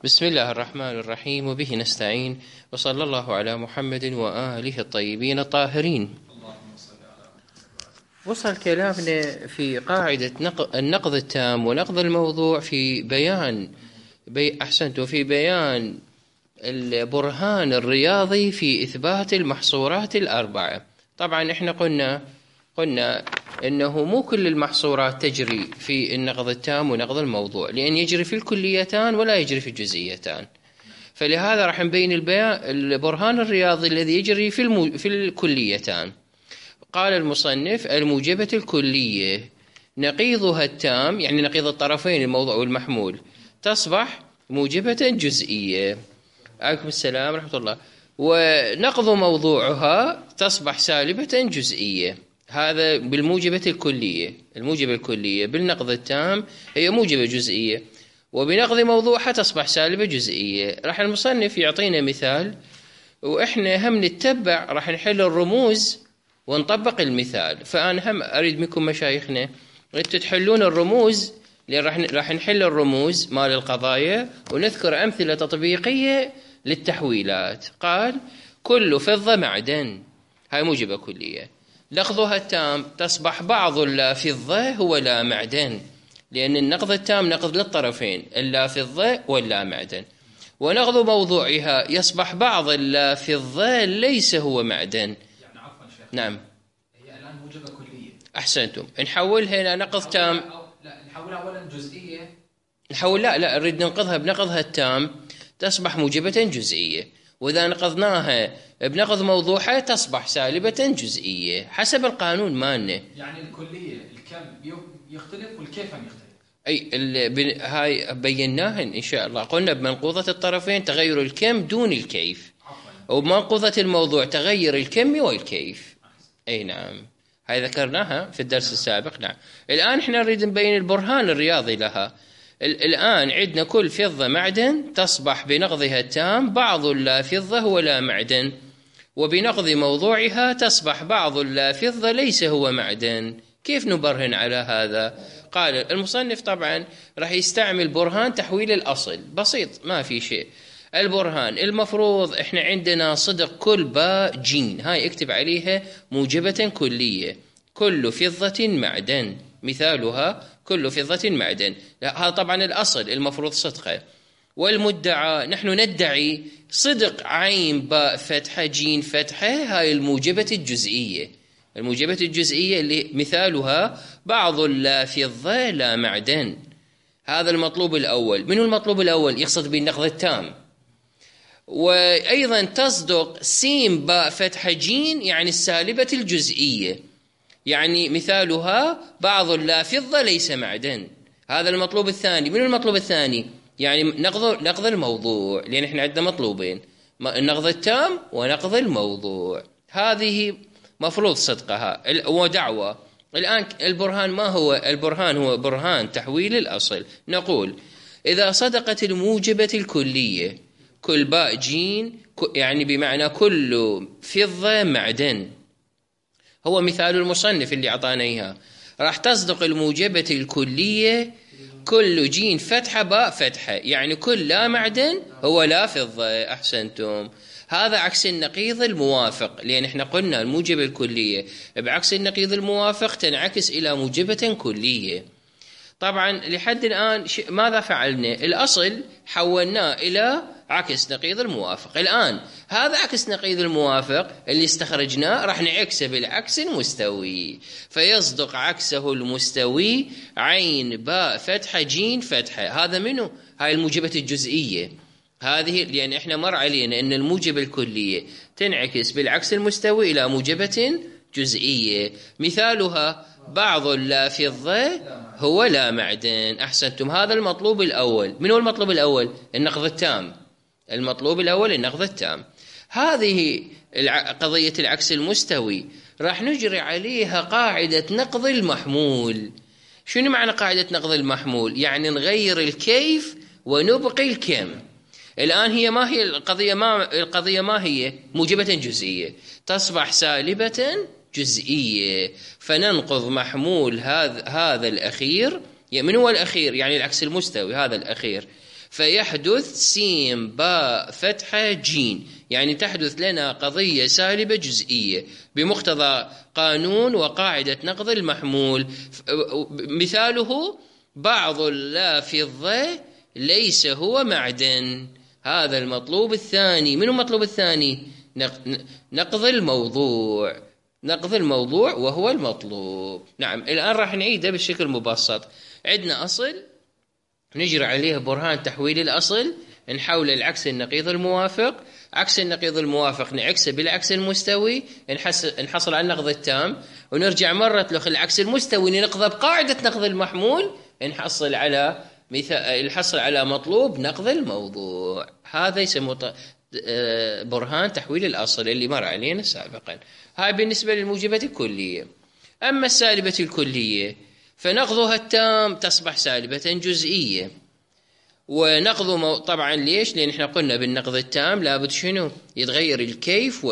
بسم الله الرحمن الرحيم، وبه نستعين، وصلى الله على محمد وآله الطيبين الطاهرين. وصل كلامنا في قاعدة النقض التام ونقض الموضوع في بيان في بيان البرهان الرياضي في إثبات المحصورات الأربعة. طبعا احنا قلنا انه مو كل المحصورات تجري في النقض التام ونقض الموضوع، لان يجري في الكليتان ولا يجري في الجزئيتان. فلهذا راح نبين البرهان الرياضي الذي يجري في الكليتان. قال المصنف: الموجبة الكلية نقيضها التام، يعني نقيض الطرفين الموضوع والمحمول، تصبح موجبة جزئية. عليكم السلام ورحمة الله. ونقض موضوعها تصبح سالبة جزئية. هذا بالموجبة الكلية. الموجبة الكلية بالنقض التام هي موجبة جزئية، وبنقض موضوعها تصبح سالبة جزئية. راح المصنف يعطينا مثال، وإحنا هم نتبع، راح نحل الرموز ونطبق المثال. فأنا هم أريد منكم مشايخنا أنتوا تحلون الرموز، لأن راح نحل الرموز مال القضايا ونذكر أمثلة تطبيقية للتحويلات. قال: كل فضة معدن، هاي موجبة كلية. نقضها التام تصبح بعض اللا فضة هو لا معدن، لأن النقض التام نقض للطرفين، اللا فضة واللا معدن. ونقض موضوعها يصبح بعض اللا فضة ليس هو معدن. يعني عفوا شيخ، نعم، هي الآن موجبة كلية. أحسنتم. نحولها إلى نقض تام. لا، نحولها أولا جزئية. لا نريد ننقضها بنقضها التام تصبح موجبة جزئية، وإذا نقضناها بنقض موضوعها تصبح سالبة جزئية حسب القانون مالنا. يعني الكلية الكم يختلف والكيف هم يختلف. هاي بيناها إن شاء الله. قلنا بمنقوضة الطرفين تغير الكم دون الكيف، وبمنقوضة الموضوع تغير الكم والكيف. أي نعم، هاي ذكرناها في الدرس السابق. نعم. الآن احنا نريد نبين البرهان الرياضي لها. الآن عندنا كل فضة معدن تصبح بنقضها التام بعض اللا فضة هو لا معدن، وبنقض موضوعها تصبح بعض اللا فضة ليس هو معدن. كيف نبرهن على هذا؟ قال المصنف طبعا راح يستعمل برهان تحويل الأصل. بسيط، ما في شيء. البرهان المفروض احنا عندنا صدق كل باء جيم، هاي اكتب عليها موجبة كلية. كل فضة معدن، مثالها كل فضة معدن. هذا طبعا الأصل المفروض صدقه. والمدعى نحن ندعي صدق عين باء فتحة جين فتحة، هاي الموجبة الجزئية. الموجبة الجزئية اللي مثالها بعض اللا فضة لا معدن. هذا المطلوب الأول. من المطلوب الأول؟ يقصد بالنقض التام. وأيضا تصدق سين باء فتحة جين، يعني السالبة الجزئية، يعني مثالها بعض اللا فضة ليس معدن. هذا المطلوب الثاني. من المطلوب الثاني؟ يعني نقض الموضوع، لأن احنا عندنا مطلوبين، النقض التام ونقض الموضوع. هذه مفروض صدقها ودعوة. الآن البرهان ما هو؟ البرهان هو برهان تحويل الأصل. نقول إذا صدقت الموجبة الكلية كل باء جين، يعني بمعنى كل فضة معدن، هو مثال المصنف اللي أعطانا إياه، راح تصدق الموجبة الكلية كل جين فتحة باء فتحة، يعني كل لا معدن هو لا فضة. أحسنتم. هذا عكس النقيض الموافق، لأن احنا قلنا الموجبة الكلية بعكس النقيض الموافق تنعكس إلى موجبة كلية. طبعا لحد الآن ماذا فعلنا؟ الأصل حولناه إلى عكس نقيض الموافق. الآن هذا عكس نقيض الموافق اللي استخرجناه راح نعكسه بالعكس المستوي، فيصدق عكسه المستوي عين باء فتحة جين فتحة. هذا منه؟ هاي الموجبة الجزئية. هذه لأن احنا مر علينا أن الموجبة الكلية تنعكس بالعكس المستوي إلى موجبة جزئية، مثالها بعض اللا فضة هو لا معدن. أحسنتم. هذا المطلوب الأول. من هو المطلوب الأول؟ النقض التام. المطلوب الأول النقض التام. هذه قضية العكس المستوي راح نجري عليها قاعدة نقض المحمول. شنو معنى قاعدة نقض المحمول؟ يعني نغير الكيف ونبقي الكم. الآن هي ما هي القضية ما هي؟ موجبة جزئية تصبح سالبة جزئية، فننقض محمول هذا الأخير. من هو الأخير؟ يعني العكس المستوي، هذا الأخير. فيحدث سين باء فتحة جين، يعني تحدث لنا قضية سالبة جزئية بمقتضى قانون وقاعدة نقض المحمول. مثاله بعض اللافظة ليس هو معدن. هذا المطلوب الثاني. من المطلوب الثاني؟ نقض الموضوع. نقض الموضوع وهو المطلوب. نعم، الآن راح نعيده بشكل مبسط. عندنا أصل نجري عليه برهان تحويل الأصل، نحول العكس النقيض الموافق. عكس النقيض الموافق نعكسه بالعكس المستوي، نحصل على النقض التام. ونرجع مرة العكس المستوي ننقضه بقاعدة نقض المحمول، نحصل على مطلوب نقض الموضوع. هذا يسمى برهان تحويل الأصل اللي مر علينا سابقا. هاي بالنسبة للموجبة الكلية. أما السالبة الكلية فنقضها التام تصبح سالبة جزئية. ونقض طبعا ليش؟ لأن احنا قلنا بالنقض التام لابد شنو؟ يتغير الكيف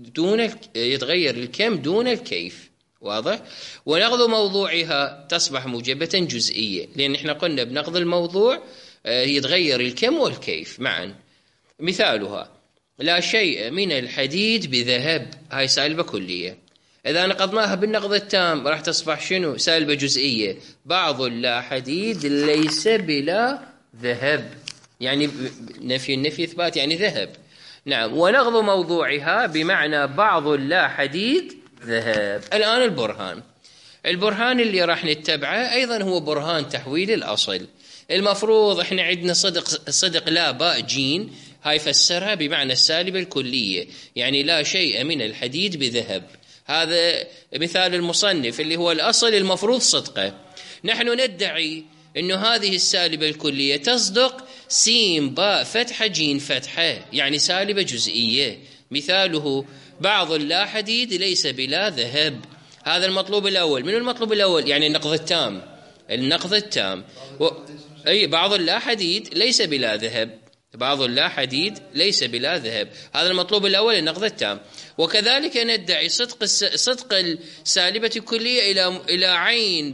يتغير الكم دون الكيف. واضح؟ ونقض موضوعها تصبح موجبة جزئية، لأن احنا قلنا بنقض الموضوع يتغير الكم والكيف معا. مثالها لا شيء من الحديد بذهب، هاي سالبة كلية. إذا نقضناها بالنقض التام راح تصبح شنو؟ سالبة جزئية. بعض لا حديد ليس بلا ذهب، يعني النفي إثبات يعني ذهب. نعم. ونقض موضوعها بمعنى بعض لا حديد ذهب. الآن البرهان اللي راح نتبعه أيضا هو برهان تحويل الأصل. المفروض احنا عندنا صدق لا باء جين، هاي فسرها بمعنى السالبة الكلية، يعني لا شيء من الحديد بذهب. هذا مثال المصنف اللي هو الأصل المفروض صدقه. نحن ندعي أنه هذه السالبة الكلية تصدق سين باء فتحة جين فتحة، يعني سالبة جزئية. مثاله بعض لا حديد ليس بلا ذهب. هذا المطلوب الأول. من المطلوب الأول؟ يعني النقض التام. أي بعض لا حديد ليس بلا ذهب. بعض لا حديد ليس بلا ذهب، هذا المطلوب الأول النقض التام. وكذلك ندعي صدق السالبة الكلية إلى عين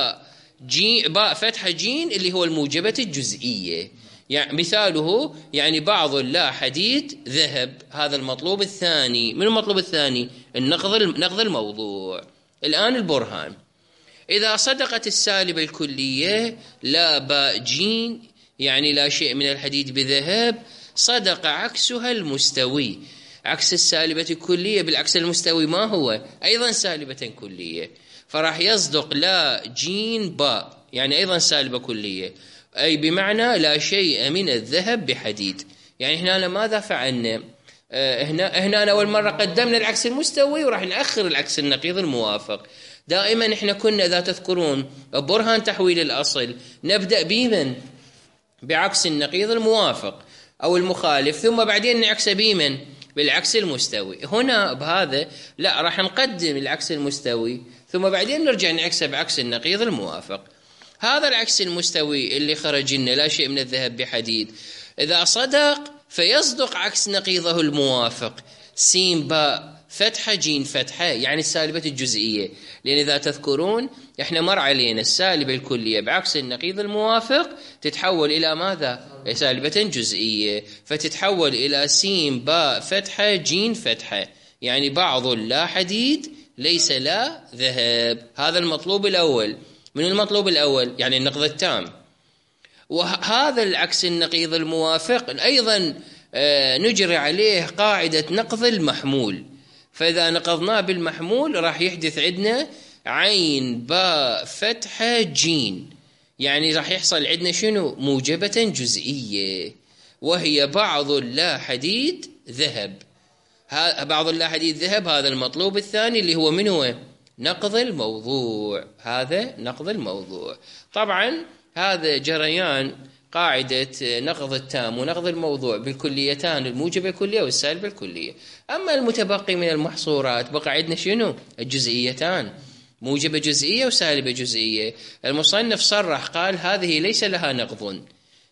باء فتحة جين اللي هو الموجبة الجزئية. يعني مثاله يعني بعض لا حديد ذهب. هذا المطلوب الثاني. من المطلوب الثاني؟ نقض الموضوع. الآن البرهان. إذا صدقت السالبة الكلية لا باء جين يعني لا شيء من الحديد بذهب، صدق عكسها المستوي. عكس السالبة الكلية بالعكس المستوي ما هو؟ أيضا سالبة كلية. فراح يصدق لا جين باء يعني أيضا سالبة كلية، أي بمعنى لا شيء من الذهب بحديد. يعني هنا ماذا فعلنا؟ هنا أول مرة قدمنا العكس المستوي وراح نأخر العكس النقيض الموافق. دائما احنا كنا إذا تذكرون برهان تحويل الأصل نبدأ بمن؟ بعكس النقيض الموافق أو المخالف، ثم بعدين نعكس بمن؟ بالعكس المستوي. هنا بهذا لا، راح نقدم العكس المستوي ثم بعدين نرجع نعكسه بعكس النقيض الموافق. هذا العكس المستوي اللي خرج لنا لا شيء من الذهب بحديد، إذا صدق فيصدق عكس نقيضه الموافق سين باء فتحة جين فتحة، يعني السالبة الجزئية. لأن إذا تذكرون إحنا مر علينا السالبة الكلية بعكس النقيض الموافق تتحول إلى ماذا؟ سالبة جزئية، فتتحول إلى سين باء فتحة جين فتحة، يعني بعض لا حديد ليس لا ذهب. هذا المطلوب الأول. من المطلوب الأول؟ يعني النقض التام. وهذا العكس النقيض الموافق أيضا نجري عليه قاعدة نقض المحمول. فإذا نقضناه بالمحمول راح يحدث عندنا عين باء فتحة جين، يعني راح يحصل عندنا شنو؟ موجبة جزئية، وهي بعض لا حديد ذهب. بعض لا حديد ذهب هذا المطلوب الثاني اللي هو من هو؟ نقض الموضوع. هذا نقض الموضوع. طبعا هذا جريان قاعدة نقض التام ونقض الموضوع بالكليتان، الموجبة الكلية والسالبة الكلية. أما المتبقي من المحصورات بقى عندنا شنو؟ الجزئيتان، موجبة جزئية وسالبة جزئية. المصنف صرح قال هذه ليس لها نقض،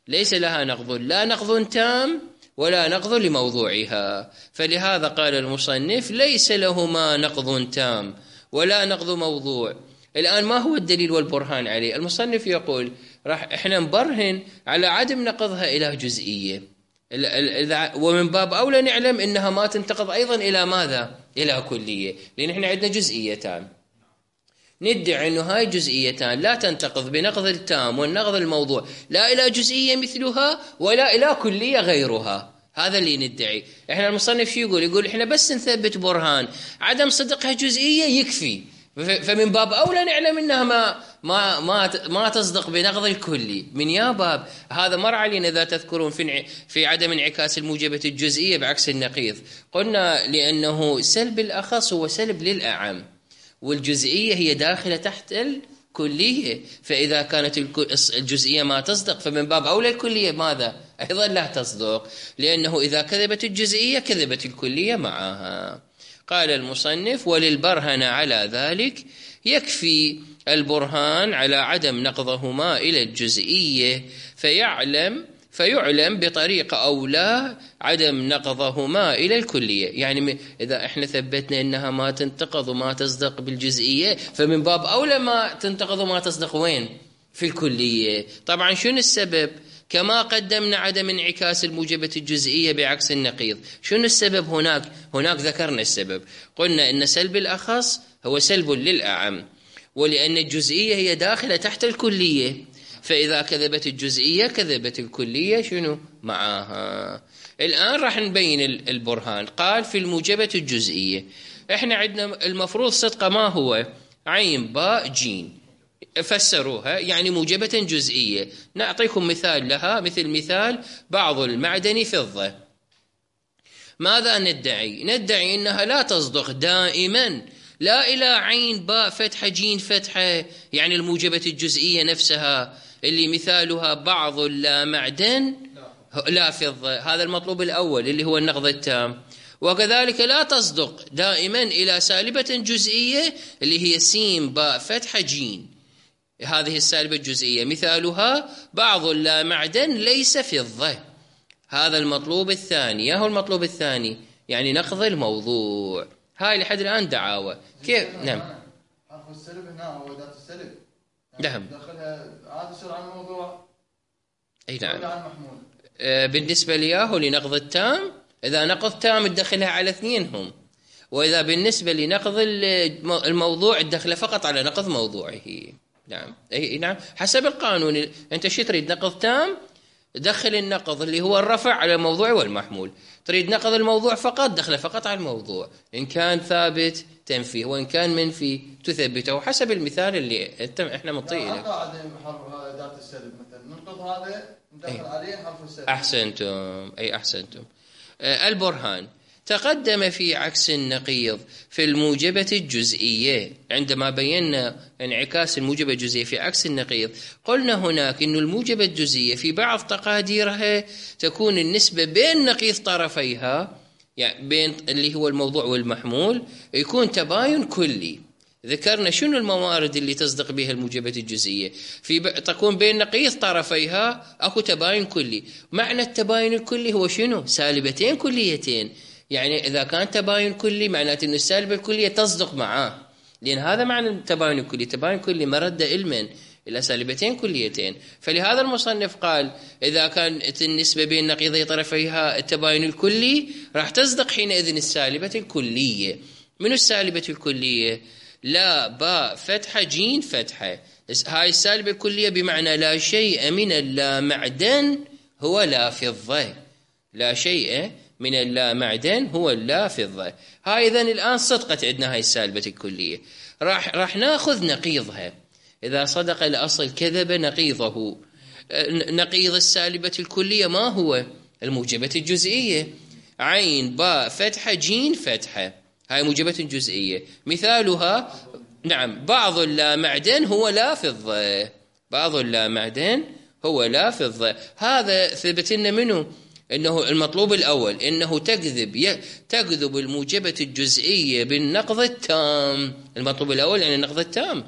لا نقض تام ولا نقض لموضوعها. فلهذا قال المصنف ليس لهما نقض تام ولا نقض موضوع. الآن ما هو الدليل والبرهان عليه؟ المصنف يقول راح احنا نبرهن على عدم نقضها إلى جزئية، ومن باب أولى نعلم إنها ما تنتقض أيضا إلى ماذا؟ إلى كلية، لأن احنا عندنا جزئيتان ندعي أنه هاي جزئيتان لا تنتقض بنقض التام والنقض الموضوع، لا إلى جزئية مثلها ولا إلى كلية غيرها. هذا اللي ندعي احنا. المصنف شو يقول احنا بس نثبت برهان عدم صدقها جزئية يكفي، فمن باب أولى نعلم أنها ما تصدق بنقض الكلي. من يا باب هذا مر علينا إذا تذكرون في عدم انعكاس الموجبة الجزئية بعكس النقيض، قلنا لأنه سلب الأخص هو سلب للأعم، والجزئية هي داخلة تحت الكلية، فإذا كانت الجزئية ما تصدق فمن باب أولى الكلية ماذا؟ أيضا لا تصدق، لأنه إذا كذبت الجزئية كذبت الكلية معها. قال المصنف: وللبرهن على ذلك يكفي البرهان على عدم نقضهما إلى الجزئية فيعلم بطريقة أولى عدم نقضهما إلى الكلية. يعني إذا إحنا ثبتنا أنها ما تنتقض وما تصدق بالجزئية فمن باب أولى ما تنتقض وما تصدق وين؟ في الكلية. طبعا شنو السبب؟ كما قدمنا عدم انعكاس الموجبة الجزئية بعكس النقيض. شنو السبب هناك ذكرنا السبب، قلنا إن سلب الأخص هو سلب للأعم، ولأن الجزئية هي داخلة تحت الكلية، فإذا كذبت الجزئية كذبت الكلية شنو معاها. الآن راح نبين البرهان. قال: في الموجبة الجزئية احنا عندنا المفروض صدقة ما هو؟ عين باء جيم، فسروها يعني موجبة جزئية. نعطيكم مثال لها، مثل مثال بعض المعدن فضة. ماذا ندعي إنها لا تصدق دائما لا إلى عين باء فتحة جين فتحة، يعني الموجبة الجزئية نفسها اللي مثالها بعض لا معدن لا فضة، هذا المطلوب الأول اللي هو النقض التام. وكذلك لا تصدق دائما إلى سالبة جزئية اللي هي سين باء فتحة جين، هذه السالبة الجزئية مثالها بعض لا معدن ليس فضة، هذا المطلوب الثاني. هو المطلوب الثاني يعني نقض الموضوع. هاي لحد الآن دعاوى. كيف؟ نعم. حرف السلب هنا هو ذات السلب. نعم. دخلها عاد يصير عن الموضوع. أي نعم. عن محمول. بالنسبة لياهو لنقض التام، إذا نقض تام تدخلها على اثنينهم، وإذا بالنسبة لنقض الموضوع تدخلها فقط على نقض موضوعه. نعم. أي نعم. حسب القانون أنت شو تريد؟ نقض تام دخل النقض اللي هو الرفع على الموضوع والمحمول، تريد نقض الموضوع فقط دخله فقط على الموضوع، إن كان ثابت تنفيه وإن كان منفي تثبته حسب المثال اللي احنا مطيء له. حرف ذات السلب مثلا ننقض هذا ندخل عليه حرف السلب. أحسنتم. البرهان تقدم في عكس النقيض في الموجبة الجزئية. عندما بينا انعكاس الموجبة الجزئية في عكس النقيض قلنا هناك إن الموجبة الجزئية في بعض تقاديرها تكون النسبة بين نقيض طرفيها، يعني بين اللي هو الموضوع والمحمول يكون تباين كلي. ذكرنا شنو الموارد اللي تصدق بها الموجبة الجزئية، تكون بين نقيض طرفيها أكو تباين كلي. معنى التباين الكلي هو شنو؟ سالبتين كليتين، يعني إذا كان تباين كلي معناته أن السالبة الكلية تصدق معاه، لأن هذا معنى التباين الكلي. تباين كلي مرد علما إلى سالبتين كليتين، فلهذا المصنف قال إذا كانت النسبة بين نقيضي طرفيها التباين الكلي راح تصدق حينئذ السالبة الكلية. من السالبة الكلية؟ لا باء فتحة جين فتحة. هاي السالبة الكلية بمعنى لا شيء من اللا معدن هو لا فضة، لا شيء من اللا معدن هو اللا فضة. هاي إذن الآن صدقت عندنا هاي السالبة الكلية. راح ناخذ نقيضها. إذا صدق الأصل كذب نقيضه. نقيض السالبة الكلية ما هو؟ الموجبة الجزئية، عين باء فتحة جين فتحة، هاي موجبة جزئية مثالها نعم بعض لا معدن هو لا فضة، بعض لا معدن هو لا فضة. هذا ثبت لنا منه إنه المطلوب الأول إنه تكذب الموجبة الجزئية بالنقض التام. المطلوب الأول يعني النقض التام.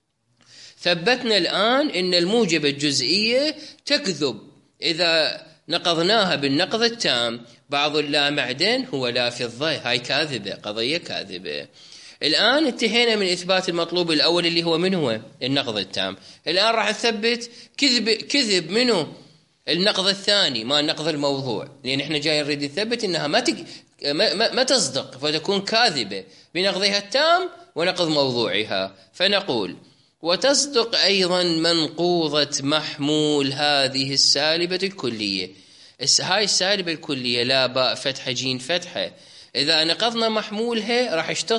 ثبتنا الآن إن الموجبة الجزئية تكذب إذا نقضناها بالنقض التام. بعض لا معدن هو لا فضة، هاي كاذبة، قضية كاذبة. الآن انتهينا من إثبات المطلوب الأول اللي هو من هو النقض التام. الآن راح نثبت كذب منه النقض الثاني، ما نقض الموضوع، لأن احنا جاي نريد نثبت إنها ما تصدق فتكون كاذبة بنقضها التام ونقض موضوعها. فنقول وتصدق أيضا منقوضة محمول هذه السالبة الكلية. هاي السالبة الكلية لا باء فتحة جيم فتحة، إذا نقضنا محمولها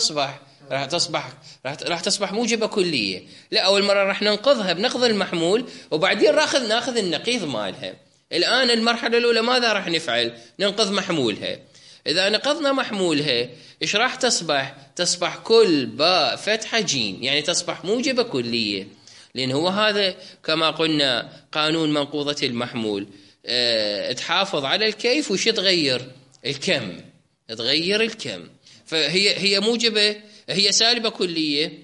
راح تصبح موجبة كلية. لا، أول مرة راح ننقضها بنقض المحمول وبعدين ناخذ النقيض مالها. الآن المرحلة الأولى ماذا راح نفعل؟ ننقض محمولها. إذا نقضنا محمولها إيش راح تصبح كل باء فتحة جيم، يعني تصبح موجبة كلية، لأن هو هذا كما قلنا قانون منقوضة المحمول. تحافظ على الكيف وش تغير الكم، تغير الكم. فهي موجبة، هي سالبة كلية،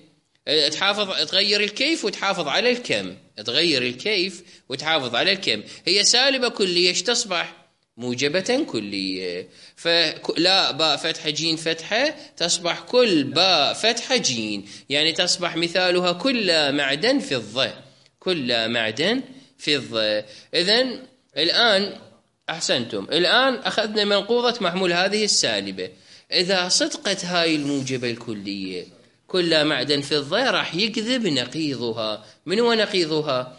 تغير الكيف وتحافظ على الكم، تغير الكيف وتحافظ على الكم. هي سالبة كلية ايش تصبح؟ موجبة كلية. فلا باء فتحة جين فتحة تصبح كل باء فتحة جين، يعني تصبح مثالها كل معدن فضة، كل معدن فضة. إذن الآن أحسنتم، الآن أخذنا منقوضة محمول هذه السالبة. إذا صدقت هاي الموجبة الكلية كل معدن فضة راح يكذب نقيضها. من هو نقيضها؟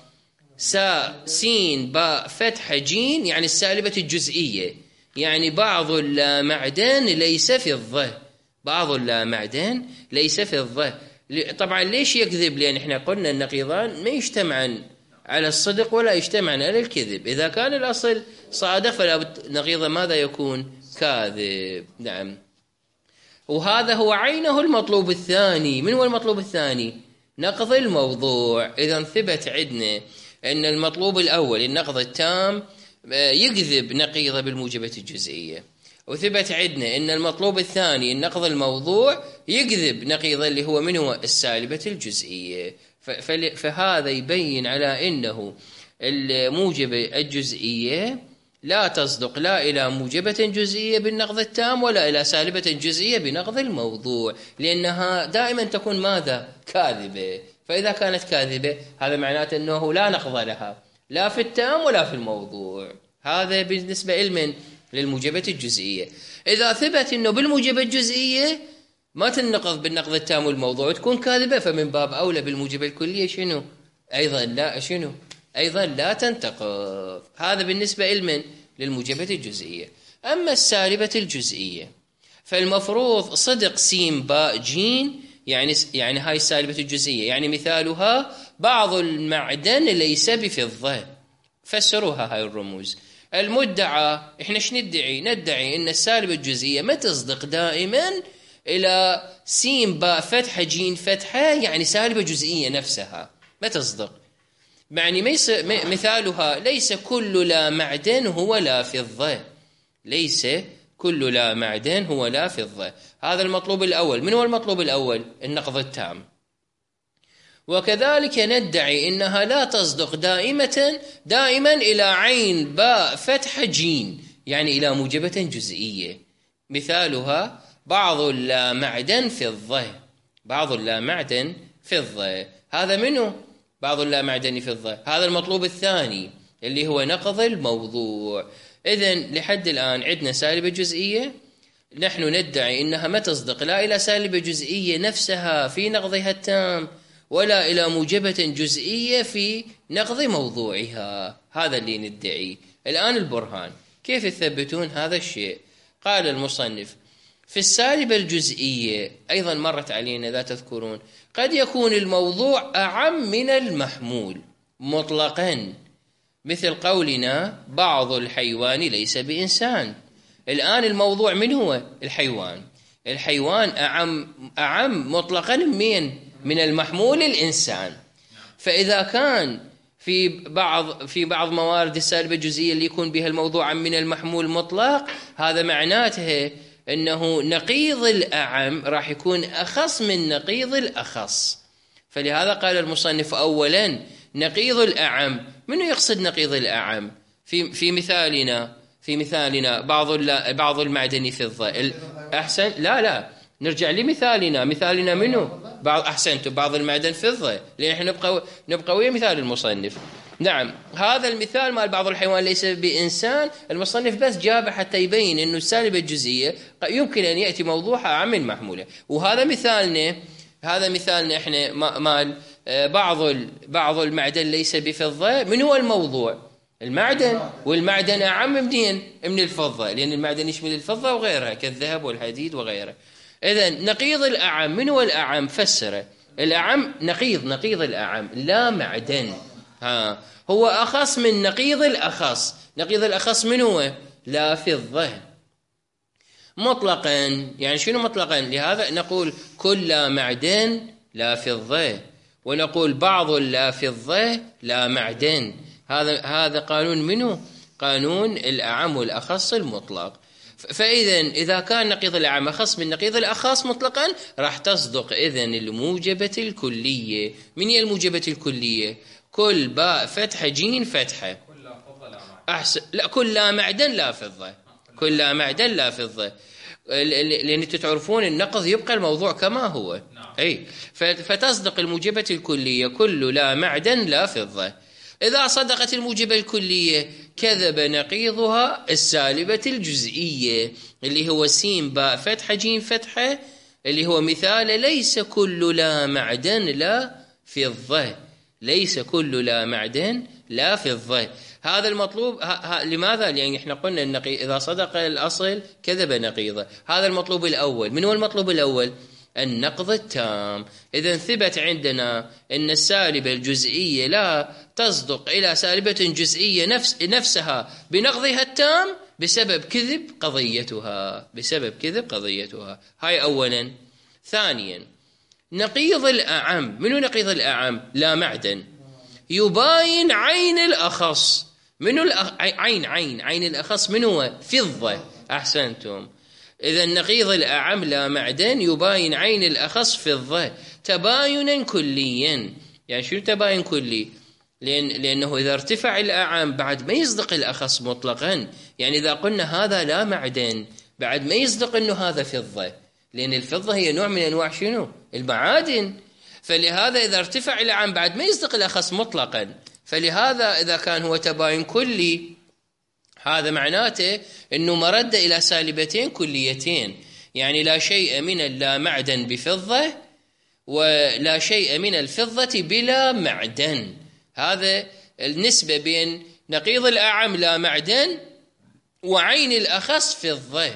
سين باء فتحة جين، يعني السالبة الجزئية، يعني بعض اللامعدن ليس فضة، بعض اللامعدن ليس فضة. طبعا ليش يكذب؟ لأن احنا قلنا النقيضان ما يجتمعن على الصدق ولا يجتمعن على الكذب. إذا كان الأصل صادق فلا نقيض ماذا يكون؟ كاذب. نعم، وهذا هو عينه المطلوب الثاني. من هو المطلوب الثاني؟ نقض الموضوع. إذا ثبت عندنا أن المطلوب الأول النقض التام يكذب نقيضه بالموجبة الجزئية، وثبت عندنا أن المطلوب الثاني النقض الموضوع يكذب نقيضه اللي هو من هو السالبة الجزئية. فهذا يبين على أنه الموجبة الجزئية لا تصدق لا إلى موجبة جزئية بالنقض التام ولا إلى سالبة جزئية بنقض الموضوع، لأنها دائما تكون ماذا؟ كاذبة. فإذا كانت كاذبة هذا معناته أنه لا نقض لها لا في التام ولا في الموضوع. هذا بالنسبة للموجبة الجزئية. إذا ثبت أنه بالموجبة الجزئية ما تنقض بالنقض التام والموضوع وتكون كاذبة، فمن باب أولى بالموجبة الكلية شنو؟ أيضا لا تنتقض. هذا بالنسبة للموجبة الجزئية. أما السالبة الجزئية فالمفروض صدق سين باء جين، يعني هاي السالبة الجزئية، يعني مثالها بعض المعدن ليس بفضة. فسروها هاي الرموز. المدعى احنا ايش ندعي ان السالبة الجزئية ما تصدق دائما الى سين باء فتحة جين فتحة، يعني سالبة جزئية نفسها ما تصدق، يعني مثالها ليس كل لا معدن هو لا فضة، ليس كل لا معدن هو لا فضة. هذا المطلوب الأول. من هو المطلوب الأول؟ النقض التام. وكذلك ندعي إنها لا تصدق دائما إلى عين باء فتحة جين، يعني إلى موجبة جزئية، مثالها بعض اللامعدن فضة، بعض اللامعدن فضة. هذا منه بعض اللامعدن فضة. هذا المطلوب الثاني اللي هو نقض الموضوع. إذن لحد الآن عندنا سالبة جزئية، نحن ندعي إنها ما تصدق لا إلى سالبة جزئية نفسها في نقضها التام ولا إلى موجبة جزئية في نقض موضوعها. هذا اللي ندعي. الآن البرهان كيف تثبتون هذا الشيء؟ قال المصنف في السالبة الجزئية أيضا مرت علينا إذا تذكرون قد يكون الموضوع أعم من المحمول مطلقا، مثل قولنا بعض الحيوان ليس بإنسان. الآن الموضوع من هو؟ الحيوان أعم مطلقا من المحمول الإنسان. فإذا كان في بعض موارد السالبة الجزئية اللي يكون بها الموضوع من المحمول مطلق، هذا معناته أنه نقيض الأعم راح يكون أخص من نقيض الأخص. فلهذا قال المصنف أولا نقيض الأعم. منو يقصد نقيض الأعم؟ في مثالنا بعض المعدن فضة. أحسن، لا نرجع مثالنا منه أحسنتم، بعض المعدن فضة، لأن احنا نبقى ويا مثال المصنف. نعم، هذا المثال مال بعض الحيوان ليس بإنسان، المصنف بس جابه حتى يبين أنه السالبة الجزئية يمكن أن يأتي موضوعها أعم من محمولة. وهذا مثالنا احنا مال بعض المعدن ليس بفضة. من هو الموضوع؟ المعدن، والمعدن أعم من الفضة، لأن المعدن يشمل الفضة وغيرها كالذهب والحديد وغيره. إذن نقيض الأعم، من هو الأعم؟ فسره. الأعم نقيض الأعم لا معدن، هو أخص من نقيض الأخص. نقيض الأخص من هو؟ لا فضة مطلقا. يعني شنو مطلقا؟ لهذا نقول كل لا معدن لا فضة، ونقول بعض لا فضة لا معدن. هذا قانون منه؟ قانون الأعم والأخص المطلق. فإذا كان نقيض الأعم أخص من نقيض الأخص مطلقا، راح تصدق إذن الموجبة الكلية. من هي الموجبة الكلية؟ كل باء فتحة جيم فتحة. أحسن، لا، كل لا معدن لا فضة. كل لا معدن لا فضة، لأن تعرفون النقض يبقى الموضوع كما هو. أي، فتصدق الموجبة الكلية كل لا معدن لا فضة. إذا صدقت الموجبة الكلية كذب نقيضها السالبة الجزئية، اللي هو سين باء فتحة جيم فتحة، اللي هو مثال ليس كل لا معدن لا فضة. ليس كل لا معدن لا فضة. هذا المطلوب. لماذا؟ لأن احنا قلنا إذا صدق الأصل كذب نقيضه. هذا المطلوب الأول. من هو المطلوب الأول؟ النقض التام. إذن ثبت عندنا أن السالبة الجزئية لا تصدق إلى سالبة جزئية نفسها بنقضها التام بسبب كذب قضيتها. هاي أولا. ثانيا، نقيض الأعم. منو نقيض الأعم؟ لا معدن، يباين عين الأخص. منو عين الأخص؟ من هو؟ فضة. أحسنتم. إذا نقيض الأعم لا معدن يباين عين الأخص فضة تباينا كليا. يعني شو تباين كلي؟ لأنه إذا ارتفع الأعم بعد ما يصدق الأخص مطلقا. يعني إذا قلنا هذا لا معدن بعد ما يصدق أنه هذا فضة، لأن الفضة هي نوع من أنواع شنو؟ المعادن. فلهذا إذا ارتفع الأعم بعد ما يصدق الأخص مطلقا، فلهذا إذا كان هو تباين كلي، هذا معناته أنه مرد إلى سالبتين كليتين. يعني لا شيء من اللا معدن بفضة، ولا شيء من الفضة بلا معدن. هذا النسبة بين نقيض الأعم لا معدن وعين الأخص فضة.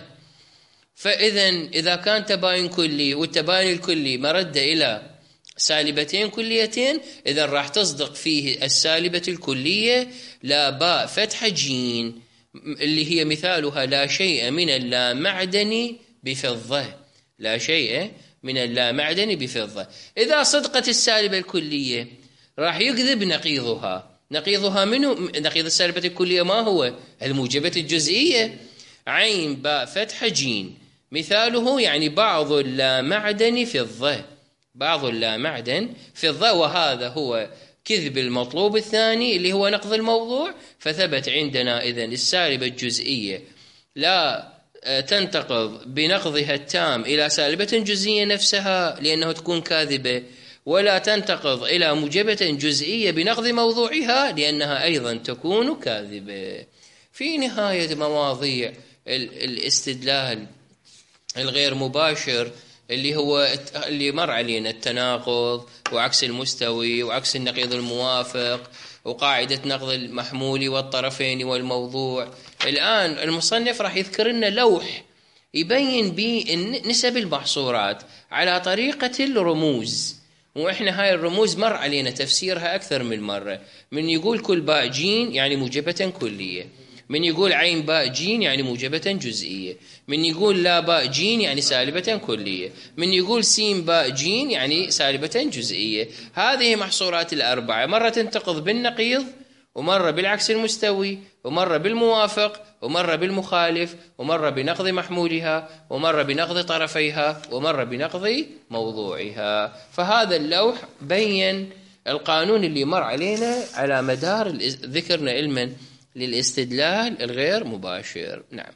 إذا كان تباين كلي والتباين الكلي مرد إلى سالبتين كليتين، إذا راح تصدق فيه السالبة الكلية لا باء فتحة جين، اللي هي مثالها لا شيء من اللا معدن بفضة. لا شيء من اللا معدن بفضة. إذا صدقت السالبة الكلية راح يكذب نقيضها منه؟ نقيض السالبة الكلية ما هو؟ الموجبة الجزئية. عين باء فتحة جين، مثاله يعني بعض اللا معدن فضة. بعض اللا معدن فضة. وهذا هو كذب المطلوب الثاني اللي هو نقض الموضوع. فثبت عندنا إذن السالبة الجزئية لا تنتقض بنقضها التام إلى سالبة جزئية نفسها لأنه تكون كاذبة، ولا تنتقض إلى موجبة جزئية بنقض موضوعها لأنها أيضا تكون كاذبة. في نهاية مواضيع الاستدلال الغير مباشر اللي مر علينا التناقض وعكس المستوي وعكس النقيض الموافق وقاعدة نقض المحمول والطرفين والموضوع. الآن المصنف راح يذكر لنا لوح يبين به نسب المحصورات على طريقة الرموز. وإحنا هاي الرموز مر علينا تفسيرها أكثر من مرة. من يقول كل باء جين يعني موجبة كلية، من يقول عين باء جين يعني موجبة جزئية، من يقول لا باء جين يعني سالبة كلية، من يقول سين باء جين يعني سالبة جزئية. هذه محصورات الأربعة مرة تنتقض بالنقيض، ومرة بالعكس المستوي، ومرة بالموافق، ومرة بالمخالف، ومرة بنقض محمولها، ومرة بنقض طرفيها، ومرة بنقض موضوعها. فهذا اللوح بين القانون اللي مر علينا على مدار ذكرنا علما للاستدلال الغير مباشر. نعم.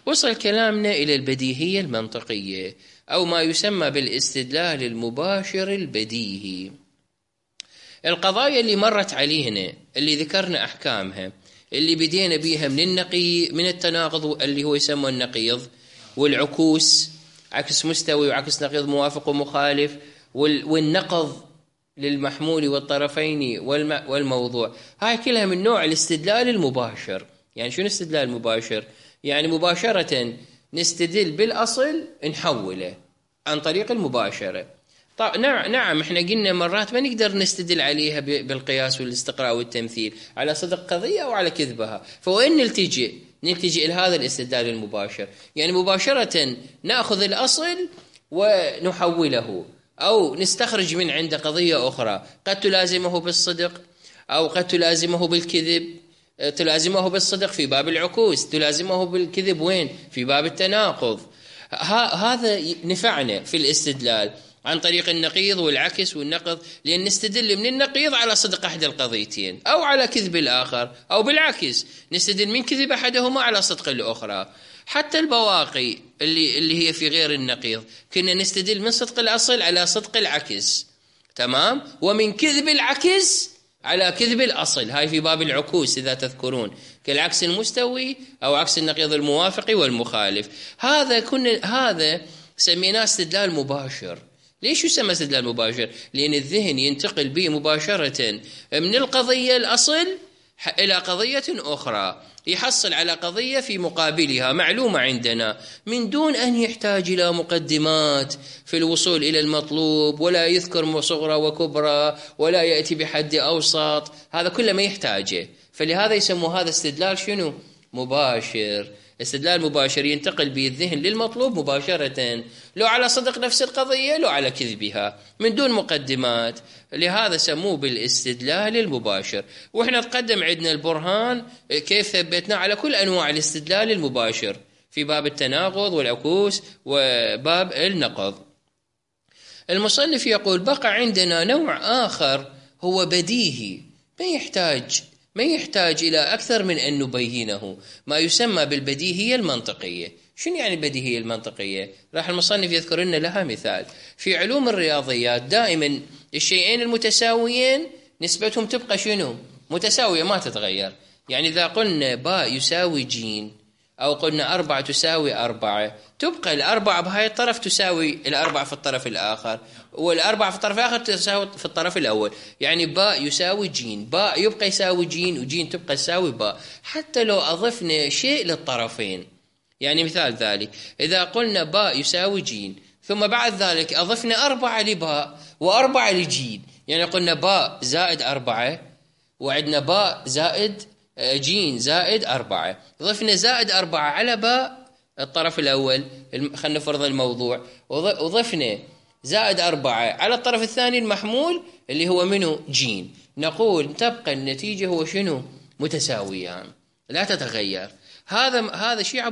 وصل كلامنا إلى البديهية المنطقية أو ما يسمى بالاستدلال المباشر البديهي. القضايا اللي مرت علينا اللي ذكرنا أحكامها اللي بدينا بيها من التناقض اللي هو يسمى النقيض، والعكوس عكس مستوي وعكس نقيض موافق ومخالف، والنقض للمحمول والطرفين والموضوع، هاي كلها من نوع الاستدلال المباشر. يعني شنو الاستدلال المباشر؟ يعني مباشرة نستدل بالأصل نحوله عن طريق المباشرة. طيب نعم احنا قلنا مرات ما نقدر نستدل عليها بالقياس والاستقراء والتمثيل على صدق قضية أو على كذبها، فوين نلتجئ إلى هذا الاستدلال المباشر. يعني مباشرة نأخذ الأصل ونحوله أو نستخرج من عنده قضية أخرى قد تلازمه بالصدق أو قد تلازمه بالكذب. تلازمه بالصدق في باب العكوس، تلازمه بالكذب وين؟ في باب التناقض. هذا نفعنا في الاستدلال عن طريق النقيض والعكس والنقض، لأن نستدل من النقيض على صدق أحد القضيتين أو على كذب الآخر، أو بالعكس نستدل من كذب أحدهما على صدق الأخرى. حتى البواقي اللي هي في غير النقيض كنا نستدل من صدق الأصل على صدق العكس، تمام، ومن كذب العكس على كذب الأصل. هاي في باب العكوس إذا تذكرون، كالعكس المستوي أو عكس النقيض الموافق والمخالف. هذا سميناه استدلال مباشر. ليش يسمى استدلال مباشر؟ لأن الذهن ينتقل به مباشرة من القضية الأصل إلى قضية أخرى، يحصل على قضية في مقابلها معلومة عندنا من دون أن يحتاج إلى مقدمات في الوصول إلى المطلوب، ولا يذكر صغرى وكبرى، ولا يأتي بحد أوسط. هذا كله ما يحتاجه، فلهذا يسموا هذا استدلال شنو؟ مباشر. استدلال مباشر ينتقل به الذهن للمطلوب مباشرة، لو على صدق نفس القضية لو على كذبها من دون مقدمات. لهذا سموه بالاستدلال المباشر. وإحنا تقدم عندنا البرهان كيف ثبتنا على كل أنواع الاستدلال المباشر في باب التناقض والعكوس وباب النقض. المصنف يقول بقى عندنا نوع آخر هو بديهي، ما يحتاج إلى أكثر من أن نبينه، ما يسمى بالبديهية المنطقية. شنو يعني البديهية المنطقية؟ راح المصنف يذكر لنا لها مثال. في علوم الرياضيات دائما الشيئين المتساويين نسبتهم تبقى شنو؟ متساوية ما تتغير. يعني إذا قلنا باء يساوي جيم أو قلنا 4 تساوي 4، تبقى 4 بهاي الطرف تساوي 4 في الطرف الآخر، وال4 في الطرف الآخر تساوي في الطرف الأول. يعني باء يساوي جيم، باء يبقى يساوي جيم، وجيم تبقى تساوي باء، حتى لو أضفنا شيء للطرفين. يعني مثال ذلك إذا قلنا باء يساوي جيم ثم بعد ذلك أضفنا 4 لباء و4 لجيم، يعني قلنا باء زائد 4 وعندنا باء زائد جيم زائد 4، ضفنا زائد 4 على باء الطرف الأول، خلنا نفرض الموضوع، وضفنا زائد 4 على الطرف الثاني المحمول اللي هو منه جيم، نقول تبقى النتيجة هو شنو؟ متساويان لا تتغير. هذا شيء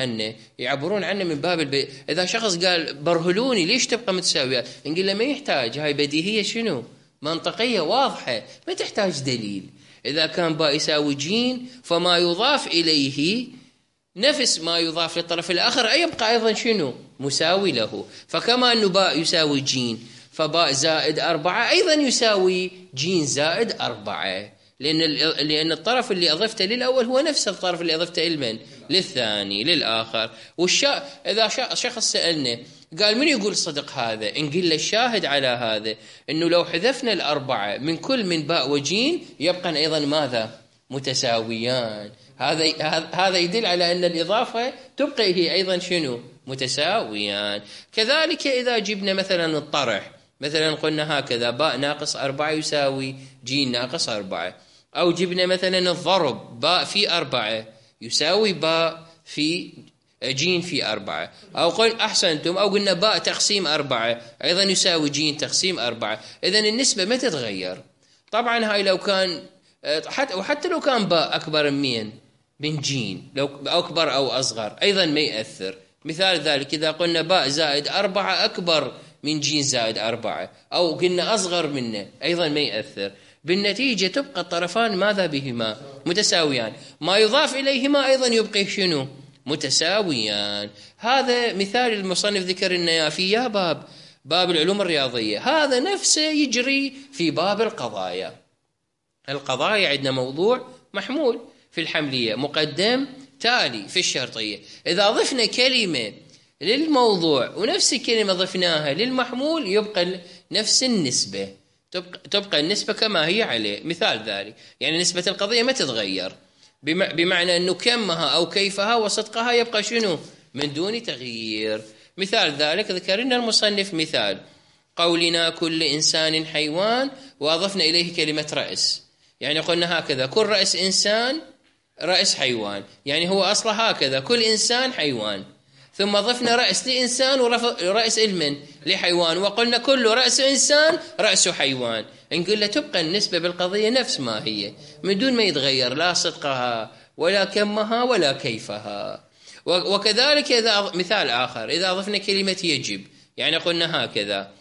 يعبرون عنه من باب إذا شخص قال برهلوني ليش تبقى متساوية، نقول له ما يحتاج، هاي بديهية شنو؟ منطقية واضحة ما تحتاج دليل. إذا كان باء يساوي جيم فما يضاف إليه نفس ما يضاف للطرف الآخر يبقى أيضا شنو؟ مساوي له. فكما أنه باء يساوي جيم فباء زائد 4 أيضا يساوي جيم زائد 4، لأن الطرف اللي أضفته للأول هو نفس الطرف اللي أضفته لمن؟ للثاني للآخر. إذا شخص سألنا قال من يقول صدق هذا، نقول له الشاهد على هذا أنه لو حذفنا 4 من كل من باء وجيم يبقى أيضا ماذا؟ متساويان. هذا يدل على أن الإضافة تبقى هي أيضا شنو؟ متساويان. كذلك إذا جبنا مثلا الطرح، مثلا قلنا هكذا باء ناقص 4 يساوي جيم ناقص 4، أو جبنا مثلا الضرب باء في 4 يساوي باء في جيم في 4، أو قل أحسنتم، أو قلنا باء تقسيم 4 أيضا يساوي جيم تقسيم 4. إذن النسبة ما تتغير. طبعا هاي لو كان وحتى لو كان باء أكبر من جيم، لو أكبر أو أصغر أيضا ما يأثر. مثال ذلك إذا قلنا باء زائد 4 أكبر من جيم زائد 4، أو قلنا أصغر منه أيضا ما يأثر. بالنتيجة تبقى الطرفان ماذا بهما؟ متساويان. ما يضاف إليهما أيضا يبقى شنو؟ متساويان. هذا مثال المصنف ذكر لنا في باب العلوم الرياضية. هذا نفسه يجري في باب القضايا. القضايا عندنا موضوع محمول في الحملية، مقدم تالي في الشرطية. إذا ضفنا كلمة للموضوع ونفس الكلمة ضفناها للمحمول يبقى نفس النسبة، تبقى النسبة كما هي عليه. مثال ذلك يعني نسبة القضية ما تتغير، بمعنى أنه كمها أو كيفها وصدقها يبقى شنو؟ من دون تغيير. مثال ذلك ذكرنا المصنف مثال قولنا كل إنسان حيوان وأضفنا إليه كلمة رأس، يعني قلنا هكذا كل رأس إنسان رأس حيوان، يعني هو أصلا هكذا كل إنسان حيوان، ثم ضفنا رأس لإنسان ورأس المن لحيوان، وقلنا كل رأس إنسان رأس حيوان. نقول له تبقى النسبة بالقضية نفس ما هي من دون ما يتغير لا صدقها ولا كمها ولا كيفها. وكذلك إذا مثال آخر إذا ضفنا كلمة يجب، يعني قلنا هكذا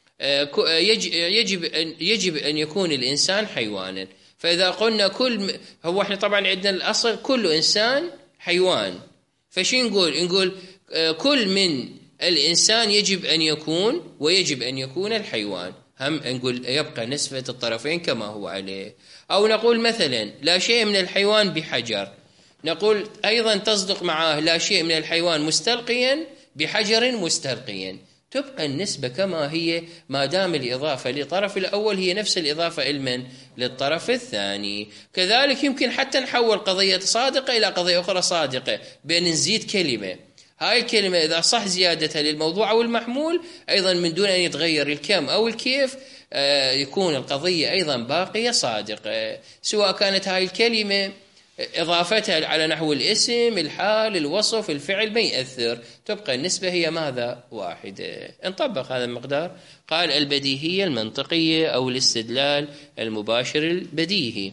يجب أن يكون الإنسان حيوانا، فإذا قلنا هو احنا طبعا عندنا الأصل كل إنسان حيوان، فشي نقول كل من الإنسان يجب أن يكون ويجب أن يكون الحيوان، هم نقول يبقى نسبة الطرفين كما هو عليه. أو نقول مثلا لا شيء من الحيوان بحجر، نقول أيضا تصدق معه لا شيء من الحيوان مستلقيا بحجر مستلقيا، تبقى النسبة كما هي ما دام الإضافة للطرف الأول هي نفس الإضافة للطرف الثاني. كذلك يمكن حتى نحول قضية صادقة إلى قضية أخرى صادقة بأن نزيد كلمة، هاي الكلمة إذا صح زيادتها للموضوع أو المحمول أيضا من دون أن يتغير الكم أو الكيف يكون القضية أيضا باقية صادقة، سواء كانت هاي الكلمة إضافتها على نحو الاسم الحال الوصف الفعل ما يأثر، تبقى النسبة هي ماذا؟ واحدة. نطبق هذا المقدار. قال البديهية المنطقية أو الاستدلال المباشر البديهي.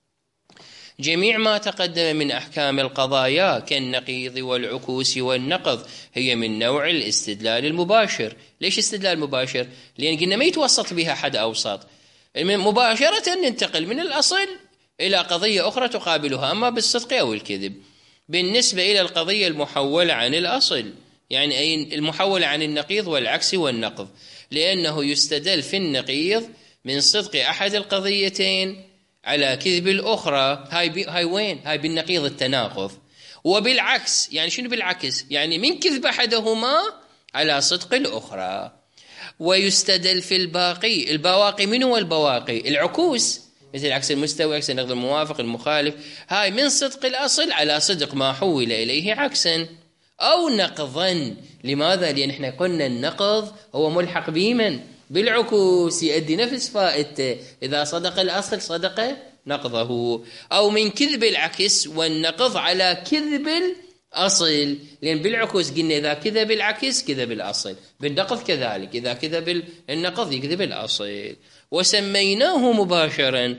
جميع ما تقدم من أحكام القضايا كالنقيض والعكوس والنقض هي من نوع الاستدلال المباشر. ليش استدلال مباشر؟ لأن قلنا ما يتوسط بها حد أوسط، مباشرة ننتقل من الأصل إلى قضية أخرى تقابلها، أما بالصدق أو الكذب. بالنسبة إلى القضية المحولة عن الأصل، يعني أي المحولة عن النقيض والعكس والنقض، لأنه يستدل في النقيض من صدق أحد القضيتين على كذب الأخرى. هاي وين؟ هاي بالنقيض التناقض. وبالعكس، يعني شنو بالعكس؟ يعني من كذب أحدهما على صدق الأخرى. ويستدل في البواقي من هو البواقي؟ العكوس، مثل عكس المستوي، عكس النقض الموافق المخالف، هاي من صدق الأصل على صدق ما حول إليه عكسا أو نقضا. لماذا؟ لأن احنا قلنا النقض هو ملحق بمن؟ بالعكوس، يؤدي نفس فائدته، إذا صدق الأصل صدق نقضه. أو من كذب العكس والنقض على كذب الأصل، لأن بالعكوس قلنا إذا كذب العكس كذب الأصل، بالنقض كذلك إذا كذب النقض يكذب الأصل. وسميناه مباشرا.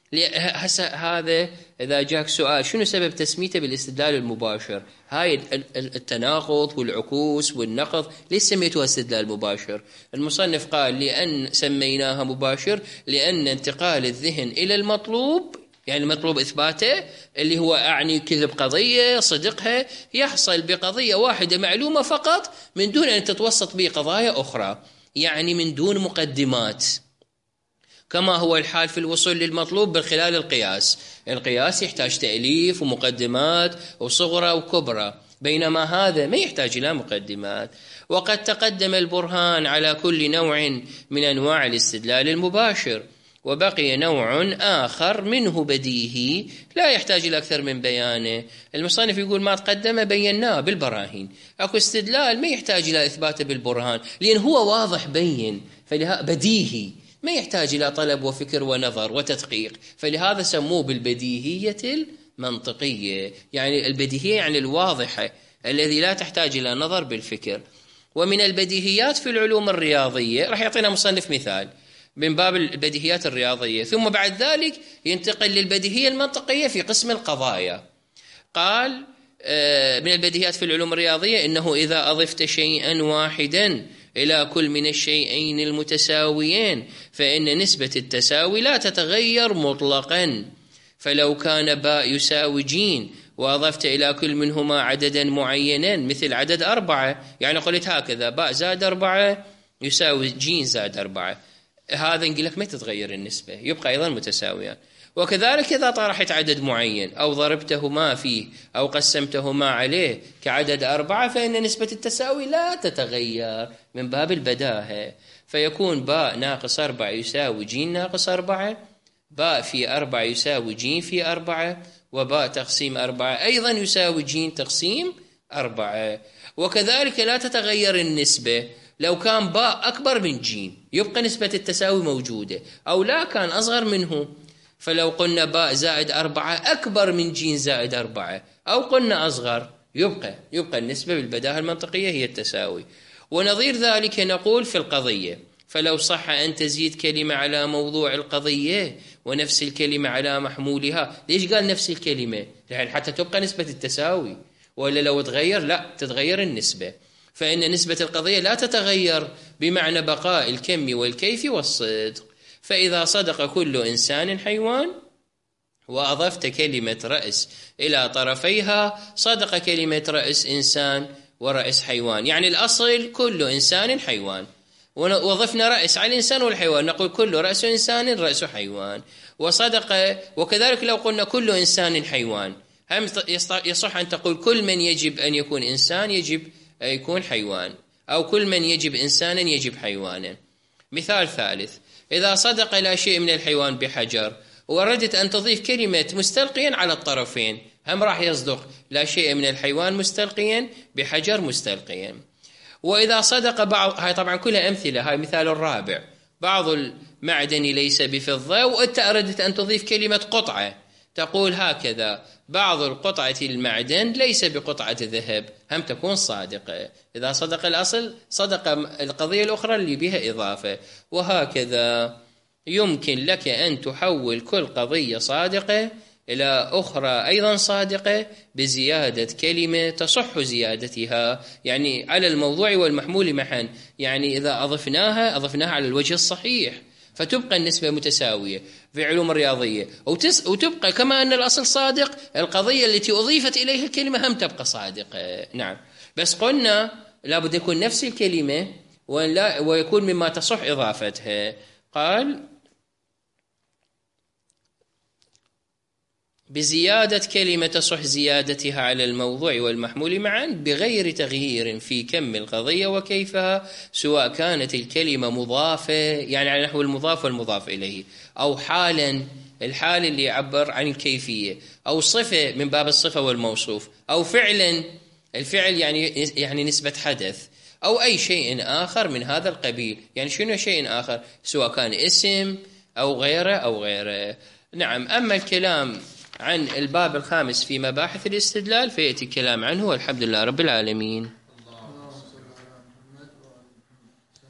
هذا إذا جاك سؤال شنو سبب تسميته بالاستدلال المباشر، هاي التناقض والعكوس والنقض ليش سميتوها استدلال مباشر؟ المصنف قال لأن سميناها مباشر لأن انتقال الذهن إلى المطلوب، يعني المطلوب إثباته اللي هو أعني كذب قضية صدقها، يحصل بقضية واحدة معلومة فقط من دون أن تتوسط به قضايا أخرى، يعني من دون مقدمات، كما هو الحال في الوصول للمطلوب من خلال القياس. القياس يحتاج تأليف ومقدمات وصغرى وكبرى، بينما هذا ما يحتاج إلى مقدمات. وقد تقدم البرهان على كل نوع من أنواع الاستدلال المباشر، وبقي نوع آخر منه بديهي لا يحتاج إلى أكثر من بيانه. المصنف يقول ما تقدم بيناه بالبراهين، أكو استدلال ما يحتاج إلى إثباته بالبرهان لأن هو واضح بين، فلهذا بديهي ما يحتاج إلى طلب وفكر ونظر وتدقيق، فلهذا سموه بالبديهية المنطقية. يعني البديهية يعني الواضحة الذي لا تحتاج إلى نظر بالفكر. ومن البديهيات في العلوم الرياضية راح يعطينا مصنف مثال من باب البديهيات الرياضية، ثم بعد ذلك ينتقل للبديهية المنطقية في قسم القضايا. قال من البديهيات في العلوم الرياضية إنه إذا أضفت شيئا واحدا إلى كل من الشيئين المتساويين فإن نسبة التساوي لا تتغير مطلقا، فلو كان باء يساوي جيم وأضفت إلى كل منهما عددا معينا مثل عدد 4، يعني قلت هكذا باء زائد 4 يساوي ج زائد 4، هذا نقول لك ما تتغير النسبة، يبقى أيضا متساويان. وكذلك إذا طرحت عدد معين أو ضربتهما فيه أو قسمتهما عليه كعدد 4 فإن نسبة التساوي لا تتغير من باب البداهة، فيكون باء ناقص 4 يساوي ج ناقص 4، باء في 4 يساوي ج في 4، وباء تقسيم 4 أيضا يساوي ج تقسيم 4. وكذلك لا تتغير النسبة لو كان باء أكبر من ج، يبقى نسبة التساوي موجودة، أو لا كان أصغر منه، فلو قلنا باء زائد 4 أكبر من ج زائد 4 أو قلنا أصغر يبقى النسبة بالبداهة المنطقية هي التساوي. ونظير ذلك نقول في القضية، فلو صح أن تزيد كلمة على موضوع القضية ونفس الكلمة على محمولها. ليش قال نفس الكلمة؟ يعني حتى تبقى نسبة التساوي، ولا لو تغير لا تتغير النسبة، فإن نسبة القضية لا تتغير بمعنى بقاء الكم والكيف والصدق. فإذا صدق كل إنسان حيوان وأضفت كلمة رأس إلى طرفيها صدق كلمة رأس إنسان ورأس حيوان، يعني الأصل كل إنسان حيوان، وضفنا رأس على الإنسان والحيوان نقول كل رأس إنسان رأس حيوان وصدق. وكذلك لو قلنا كل إنسان حيوان هم يصح أن تقول كل من يجب أن يكون إنسان يجب أن يكون حيوان، أو كل من يجب إنسانا يجب حيوانا. مثال ثالث، إذا صدق لا شيء من الحيوان بحجر وردت أن تضيف كلمة مستلقيا على الطرفين هم راح يصدق لا شيء من الحيوان مستلقيا بحجر مستلقيا. وإذا صدق بعض، هاي طبعا كلها أمثلة، هاي مثال الرابع، بعض المعدن ليس بفضة، وأنت أردت أن تضيف كلمة قطعة تقول هكذا بعض القطعة المعدن ليس بقطعة ذهب هم تكون صادقة. إذا صدق الأصل صدق القضية الأخرى اللي بها إضافة. وهكذا يمكن لك أن تحول كل قضية صادقة إلى أخرى أيضا صادقة بزيادة كلمة تصح زيادتها، يعني على الموضوع والمحمول معا، يعني إذا أضفناها على الوجه الصحيح فتبقى النسبة متساوية في علوم الرياضية، وتبقى كما أن الأصل صادق القضية التي أضيفت إليها الكلمة هم تبقى صادقة. نعم، بس قلنا لابد يكون نفس الكلمة ويكون مما تصح إضافتها. قال بزيادة كلمة تصح زيادتها على الموضوع والمحمول معا بغير تغيير في كم القضية وكيفها، سواء كانت الكلمة مضافة يعني على نحو المضاف والمضاف إليه، أو حالا الحال اللي يعبر عن الكيفية، أو صفة من باب الصفة والموصوف، أو فعلا الفعل يعني نسبة حدث، أو أي شيء آخر من هذا القبيل. يعني شنو شيء آخر؟ سواء كان اسم أو غيره. نعم. أما الكلام عن الباب الخامس في مباحث الاستدلال فيأتي الكلام عنه، والحمد لله رب العالمين.